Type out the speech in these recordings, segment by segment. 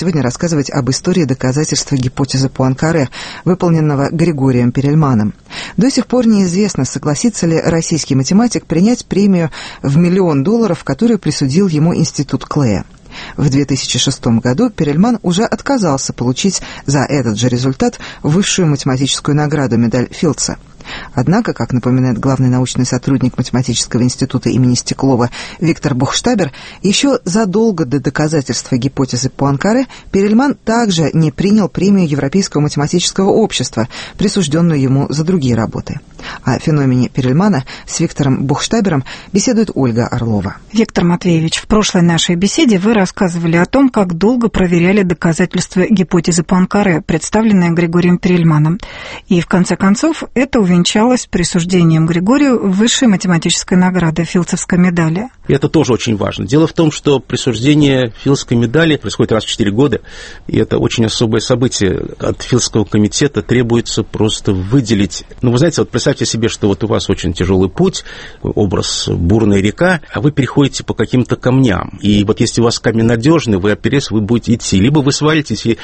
сегодня рассказывать об истории доказательства гипотезы Пуанкаре, выполненного Григорием Перельманом. До сих пор неизвестно, согласится ли российский математик принять премию в $1 миллион, которую присудил ему Институт Клея. В 2006 году Перельман уже отказался получить за этот же результат высшую математическую награду, медаль Филдса. Однако, как напоминает главный научный сотрудник Математического института имени Стеклова Виктор Бухштабер, еще задолго до доказательства гипотезы Пуанкаре Перельман также не принял премию Европейского математического общества, присужденную ему за другие работы. О феномене Перельмана с Виктором Бухштабером беседует Ольга Орлова. Виктор Матвеевич, в прошлой нашей беседе вы рассказывали о том, как долго проверяли доказательства гипотезы Пуанкаре, представленные Григорием Перельманом. И в конце концов это увенчалось присуждением Григорию высшей математической награды Филдсовской медали. И это тоже очень важно. Дело в том, что присуждение Филдсовской медали происходит раз в 4 года, и это очень особое событие. От Филдсовского комитета требуется просто выделить... вы знаете, представьте себе, что у вас очень тяжелый путь, образ бурная река, а вы переходите по каким-то камням. И если у вас камень надежный, вы оперетесь, вы будете идти. Либо вы свалитесь, и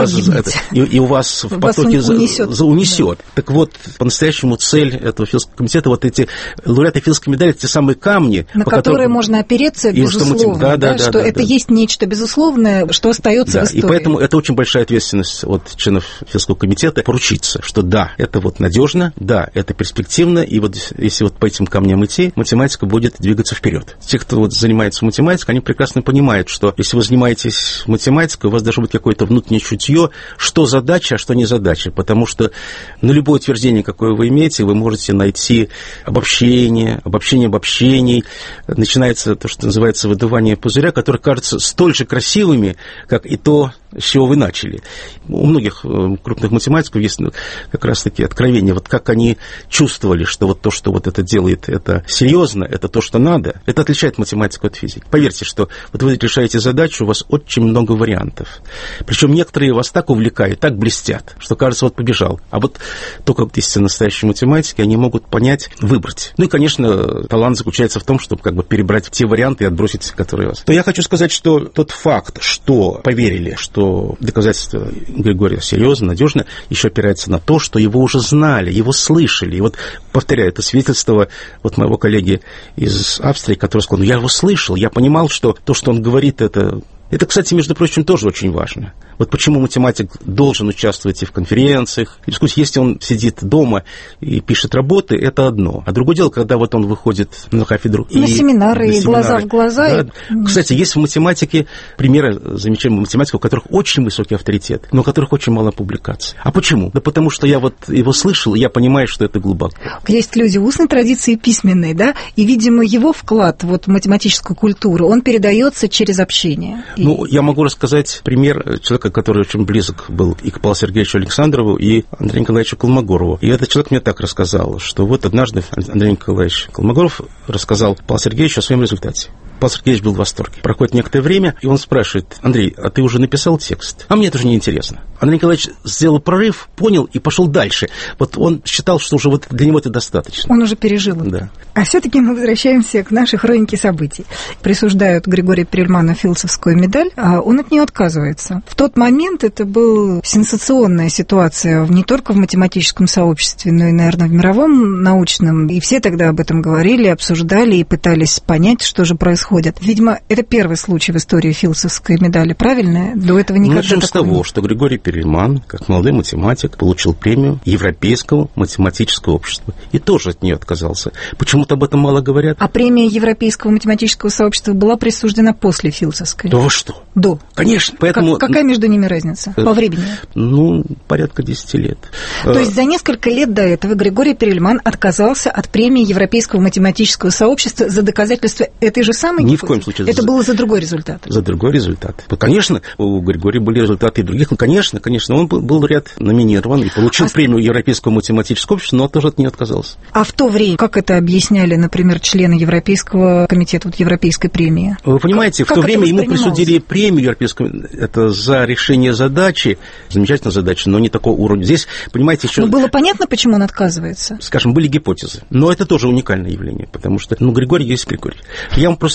у вас в потоке унесет. Да. Так вот, по-настоящему цель этого Филдсовского комитета, эти лауреаты Филдсовской медали, те самые камни, на которые можно опереться, безусловно, что это есть нечто безусловное, что остается в истории. И поэтому это очень большая ответственность от членов Филдсовского комитета поручиться, что да, это надежно, да, это перспективно, и если по этим камням идти, математика будет двигаться вперед. Те, кто занимается математикой, они прекрасно понимают, что если вы занимаетесь математикой, у вас должно быть какое-то внутреннее чутье, что задача, а что не задача, потому что на любое утверждение, какое вы имеете, вы можете найти обобщение обобщений, начинается то, что называется выдувание пузыря, которые кажутся столь же красивыми, как и то, с чего вы начали. У многих крупных математиков есть как раз-таки откровения, как они чувствовали, что то, что это делает, это серьезно, это то, что надо, это отличает математику от физики. Поверьте, что вы решаете задачу, у вас очень много вариантов. Причем некоторые вас так увлекают, так блестят, что кажется, побежал. А только если настоящие математики, они могут понять, выбрать. И, конечно, талант заключается в том, чтобы перебрать те варианты и отбросить, которые у вас. То я хочу сказать, что тот факт, что поверили, что доказательство Григория серьезно, надежно, еще опирается на то, что его уже знали, его слышали. И повторяю, это свидетельство моего коллеги из Австрии, который сказал, я его слышал, я понимал, что то, что он говорит, это, кстати, между прочим, тоже очень важно. Почему математик должен участвовать и в конференциях, и дискуссиях. Если он сидит дома и пишет работы, это одно. А другое дело, когда он выходит на кафедру. На семинары, и глаза в глаза. Да. Кстати, есть в математике примеры замечательных математиков, у которых очень высокий авторитет, но у которых очень мало публикаций. А почему? Да потому что я его слышал, и я понимаю, что это глубоко. Есть люди устной традиции и письменной, да, и, видимо, его вклад в математическую культуру, он передается через общение. Я могу рассказать пример человека, который очень близок был и к Павлу Сергеевичу Александрову, и Андрею Николаевичу Колмогорову. И этот человек мне так рассказал, что однажды Андрей Николаевич Колмогоров рассказал Павлу Сергеевичу о своем результате. Павел Сергеевич был в восторге. Проходит некоторое время, и он спрашивает: Андрей, а ты уже написал текст? А мне это же неинтересно. Андрей Николаевич сделал прорыв, понял и пошел дальше. Он считал, что уже для него это достаточно. Он уже пережил это. Да. А все-таки мы возвращаемся к нашей хронике событий. Присуждают Григорию Перельману Филдсовскую медаль, а он от нее отказывается. В тот момент это была сенсационная ситуация не только в математическом сообществе, но и, наверное, в мировом научном. И все тогда об этом говорили, обсуждали и пытались понять, что же происходит. Видимо, это первый случай в истории Филдсовской медали, правильно? До этого никогда начнем с того, что Григорий Перельман, как молодой математик, получил премию Европейского математического общества. И тоже от нее отказался. Почему-то об этом мало говорят. А премия Европейского математического сообщества была присуждена после Филдсовской? Да вы что? До. Конечно. Поэтому... Какая между ними разница по времени? Порядка 10 лет. То есть за несколько лет до этого Григорий Перельман отказался от премии Европейского математического сообщества за доказательство этой же самой гипотезы? Ни в коем случае. Это было за другой результат? За другой результат. Конечно, у Григория были результаты и других. Конечно, он был ряд номинирован и получил премию Европейского математического общества, но тоже от нее отказался. А в то время, как это объясняли, например, члены Европейского комитета, Европейской премии? Вы понимаете, в то время ему присудили премию Европейскую, это за решение задачи, замечательная задача, но не такого уровня. Здесь, понимаете, еще... Но было понятно, почему он отказывается? Скажем, были гипотезы. Но это тоже уникальное явление, потому что, Григорий есть Григорий. Я вам просто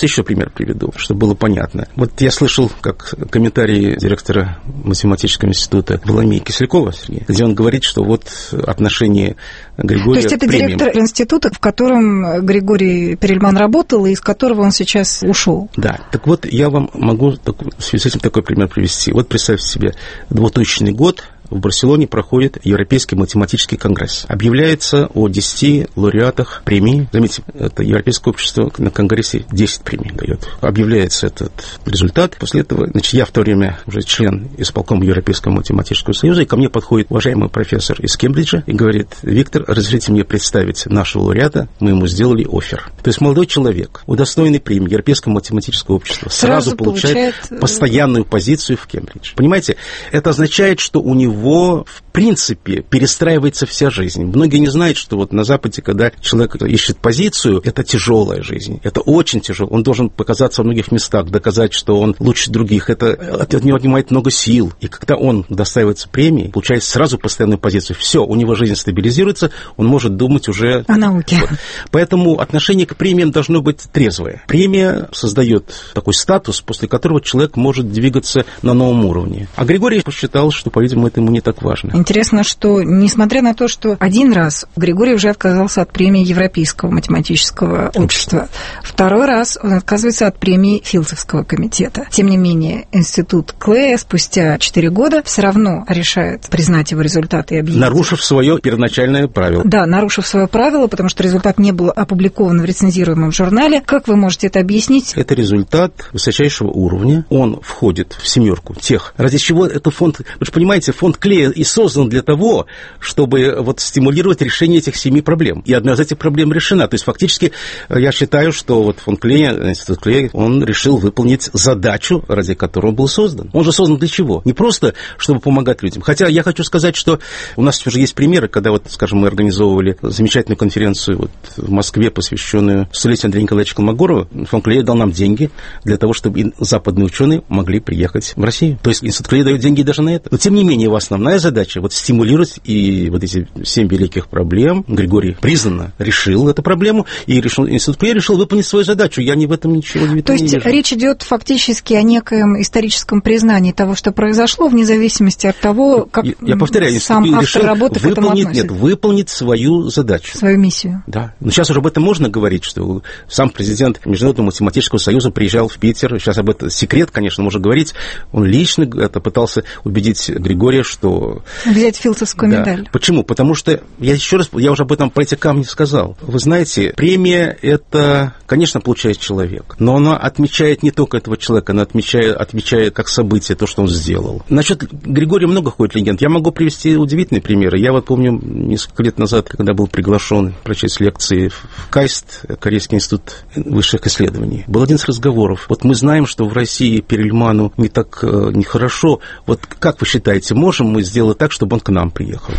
еще пример приведу, чтобы было понятно. Вот я слышал, как комментарий директора математического института Владимира Кислякова, где он говорит, что вот отношение Григория... То есть это премиям. директор института, в котором Григорий Перельман работал, и из которого он сейчас ушел. Да. Так вот, я вам могу в связи с этим такой пример привести. Вот представьте себе, 2000 год, в Барселоне проходит Европейский математический конгресс. Объявляется о 10 лауреатах премии. Заметьте, это Европейское общество на конгрессе 10 премий дает. Объявляется этот результат. После этого, значит, я в то время уже член исполкома Европейского математического союза, и ко мне подходит уважаемый профессор из Кембриджа и говорит: Виктор, разрешите мне представить нашего лауреата, мы ему сделали оффер. То есть молодой человек, удостоенный премии Европейского математического общества, сразу получает постоянную позицию в Кембридже. Понимаете, это означает, что у него в принципе перестраивается вся жизнь. Многие не знают, что вот на Западе, когда человек ищет позицию, это тяжелая жизнь, это очень тяжело. Он должен показаться во многих местах, доказать, что он лучше других. Это от него отнимает много сил. И когда он удостаивается премии, получает сразу постоянную позицию. Все, у него жизнь стабилизируется, он может думать уже о науке. Вот. Поэтому отношение к премиям должно быть трезвое. Премия создает такой статус, после которого человек может двигаться на новом уровне. А Григорий посчитал, что, по-видимому, это ему не так важно. Интересно, что, несмотря на то, что один раз Григорий уже отказался от премии Европейского математического общества, второй раз он отказывается от премии Филдсовского комитета. Тем не менее, институт Клея спустя 4 года все равно решает признать его результаты и объявить. Нарушив свое первоначальное правило. Да, нарушив свое правило, потому что результат не был опубликован в рецензируемом журнале. Как вы можете это объяснить? Это результат высочайшего уровня. Он входит в семерку тех, ради чего это фонд... Вы же понимаете, фонд Клея и создан для того, чтобы вот стимулировать решение этих 7 проблем. И одна из этих проблем решена. То есть, фактически, я считаю, что вот фонд Клея, институт Клея, он решил выполнить задачу, ради которой он был создан. Он же создан для чего? Не просто, чтобы помогать людям. Хотя я хочу сказать, что у нас уже есть примеры, когда, вот, скажем, мы организовывали замечательную конференцию вот в Москве, посвященную столетию Андрея Николаевича Колмогорова. Фонд Клея дал нам деньги для того, чтобы и западные ученые могли приехать в Россию. То есть, институт Клея дает деньги даже на это. Но, тем не менее, его основная задача вот стимулировать, и вот эти 7 великих проблем Григорий признанно решил эту проблему, и институт Клея решил выполнить свою задачу. Я в этом ничего не вижу. То есть речь идет фактически о некоем историческом признании того, что произошло, вне зависимости от того, как я повторяю, сам автор работы к этому относится. Нет, выполнить свою задачу. Свою миссию. Да. Но сейчас уже об этом можно говорить, что сам президент Международного математического союза приезжал в Питер. Сейчас об этом секрет, конечно, можно говорить. Он лично это пытался убедить Григория, что... Взять Филдсовскую медаль. Почему? Потому что, я уже об этом про эти камни сказал. Вы знаете, премия это, конечно, получает человек, но она отмечает не только этого человека, она отмечает как событие то, что он сделал. Насчет Григория много ходит легенд. Я могу привести удивительные примеры. Я вот помню, несколько лет назад, когда был приглашен прочесть лекции в КАИСТ, Корейский институт высших исследований, был один из разговоров. Вот мы знаем, что в России Перельману не так нехорошо. Вот как вы считаете, можем мы сделать так, чтобы он к нам приехал?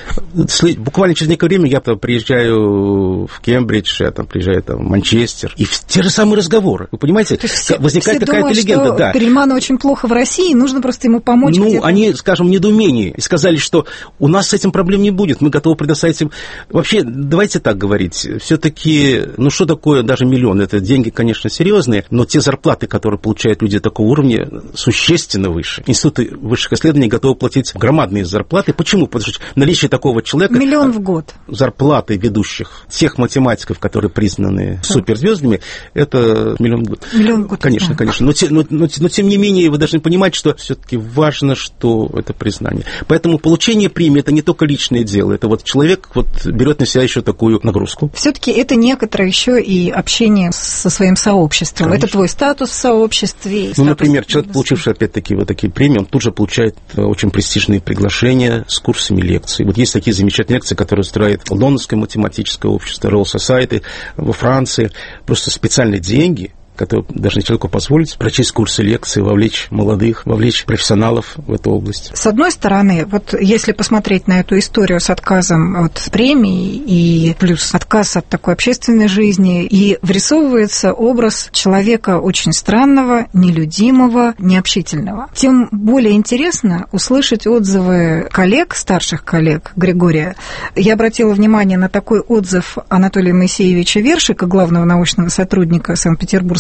Буквально через некоторое время я приезжаю в Кембридж, я приезжаю в Манчестер, и те же самые разговоры. Вы понимаете, возникает какая-то легенда. Да. Перельману очень плохо в России, нужно просто ему помочь. Ну, они, скажем, в недоумении и сказали, что у нас с этим проблем не будет, мы готовы предоставить им... Вообще, давайте так говорить, все-таки, ну что такое даже миллион? Это деньги, конечно, серьезные, но те зарплаты, которые получают люди такого уровня, существенно выше. Институты высших исследований готовы платить громадные зарплаты. Почему? Потому что наличие такого человека... Миллион в год. Зарплаты ведущих тех математиков, которые признаны суперзвездами, это миллион в год. Миллион в год. Конечно, да. Конечно. Но тем не менее, вы должны понимать, что все-таки важно, что это признание. Поэтому получение премии – это не только личное дело. Это вот человек берет на себя еще такую нагрузку. Все-таки это некоторое еще и общение со своим сообществом. Конечно. Это твой статус в сообществе. Ну, например, человек, получивший опять-таки вот такие премии, он тут же получает очень престижные приглашения с курсами лекций. Вот есть такие замечательные лекции, которые устраивает Лондонское математическое общество, Royal Society во Франции. Просто специальные деньги, которые должны человеку позволить прочесть курсы лекций, вовлечь молодых, вовлечь профессионалов в эту область. С одной стороны, вот если посмотреть на эту историю с отказом от премии и плюс отказ от такой общественной жизни, и врисовывается образ человека очень странного, нелюдимого, необщительного. Тем более интересно услышать отзывы коллег, старших коллег Григория. Я обратила внимание на такой отзыв Анатолия Моисеевича Вершика, главного научного сотрудника Санкт-Петербургского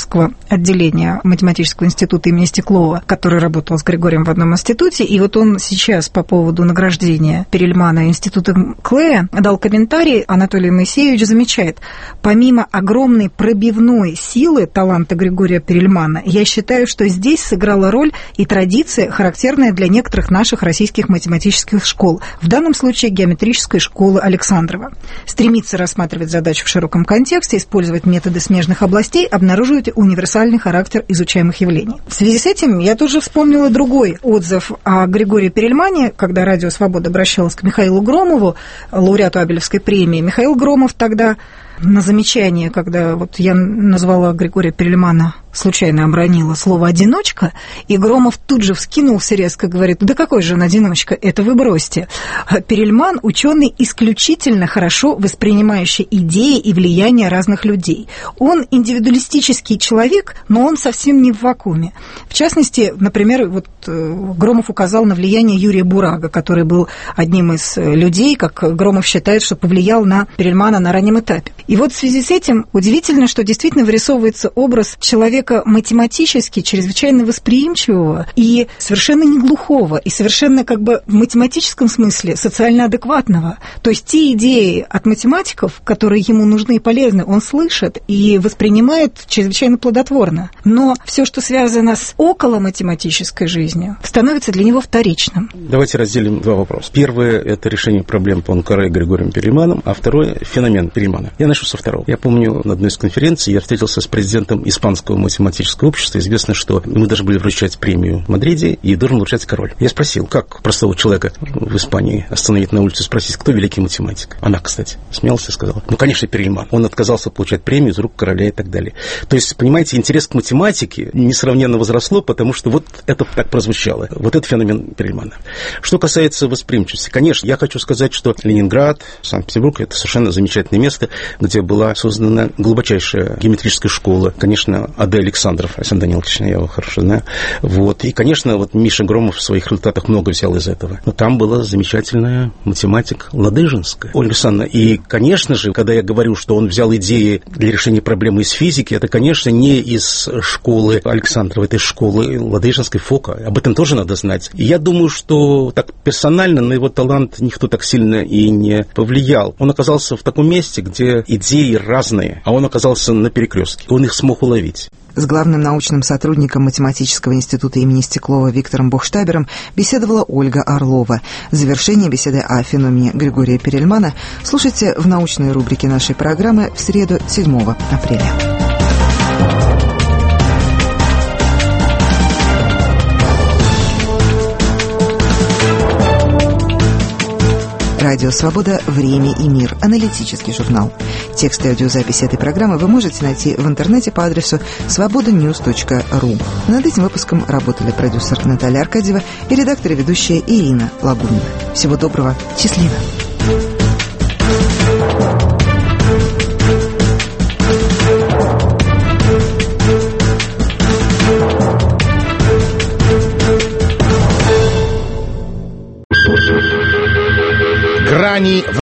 Московского отделения математического института имени Стеклова, который работал с Григорием в одном институте, и вот он сейчас по поводу награждения Перельмана институтом Клея дал комментарий. Анатолий Моисеевич замечает: помимо огромной пробивной силы таланта Григория Перельмана, я считаю, что здесь сыграла роль и традиция, характерная для некоторых наших российских математических школ, в данном случае геометрической школы Александрова. Стремиться рассматривать задачу в широком контексте, использовать методы смежных областей, обнаруживать универсальный характер изучаемых явлений. В связи с этим я тоже вспомнила другой отзыв о Григории Перельмане, когда «Радио Свобода» обращалась к Михаилу Громову, лауреату Абелевской премии. Михаил Громов тогда на замечание, когда вот я назвала Григория Перельмана, случайно обронила слово «одиночка», и Громов тут же вскинулся резко, говорит: да какой же он одиночка, это вы бросьте. Перельман – ученый, исключительно хорошо воспринимающий идеи и влияние разных людей. Он индивидуалистический человек, но он совсем не в вакууме. В частности, например, вот Громов указал на влияние Юрия Бурага, который был одним из людей, как Громов считает, что повлиял на Перельмана на раннем этапе. И вот в связи с этим удивительно, что действительно вырисовывается образ человека математически чрезвычайно восприимчивого и совершенно не глухого, и совершенно как бы в математическом смысле социально адекватного. То есть те идеи от математиков, которые ему нужны и полезны, он слышит и воспринимает чрезвычайно плодотворно. Но все, что связано с околоматематической жизнью, становится для него вторичным. Давайте разделим два вопроса. Первое – это решение проблем Пуанкаре и Григорием Перельманом, а второе – феномен Перельмана. Я начну со второго. Я помню, на одной из конференций я встретился с президентом Испанского математического общества. Известно, что мы должны были вручать премию в Мадриде, и должен вручать король. Я спросил, как простого человека в Испании остановить на улице и спросить, кто великий математик? Она, кстати, смеялась и сказала: ну, конечно, Перельман. Он отказался получать премию из рук короля и так далее. То есть, понимаете, интерес к математике несравненно возросло, потому что вот это так прозвучало. Вот это феномен Перельмана. Что касается восприимчивости, конечно, я хочу сказать, что Ленинград, Санкт-Петербург – это совершенно замечательное место, где была создана глубочайшая геометрическая школа. Конечно, А.Д. Александров, Александр Данилович, я его хорошо знаю. Вот. И, конечно, вот Миша Громов в своих результатах много взял из этого. Но там была замечательная математик Ладыжинская, Ольга Александровна. И, конечно же, когда я говорю, что он взял идеи для решения проблемы из физики, это, конечно, не из школы Александрова, это из школы Ладыжинской, Фока. Об этом тоже надо знать. И я думаю, что так персонально на его талант никто так сильно и не повлиял. Он оказался в таком месте, где идеи разные, а он оказался на перекрестке. Он их смог уловить. С главным научным сотрудником Математического института имени Стеклова Виктором Бухштабером беседовала Ольга Орлова. Завершение беседы о феномене Григория Перельмана слушайте в научной рубрике нашей программы в среду 7 апреля. Радио «Свобода. Время и мир». Аналитический журнал. Текст и аудиозапись этой программы вы можете найти в интернете по адресу svobodanews.ru. Над этим выпуском работали продюсер Наталья Аркадьева и редактор и ведущая Ирина Лагунина. Всего доброго. Счастливо. Грани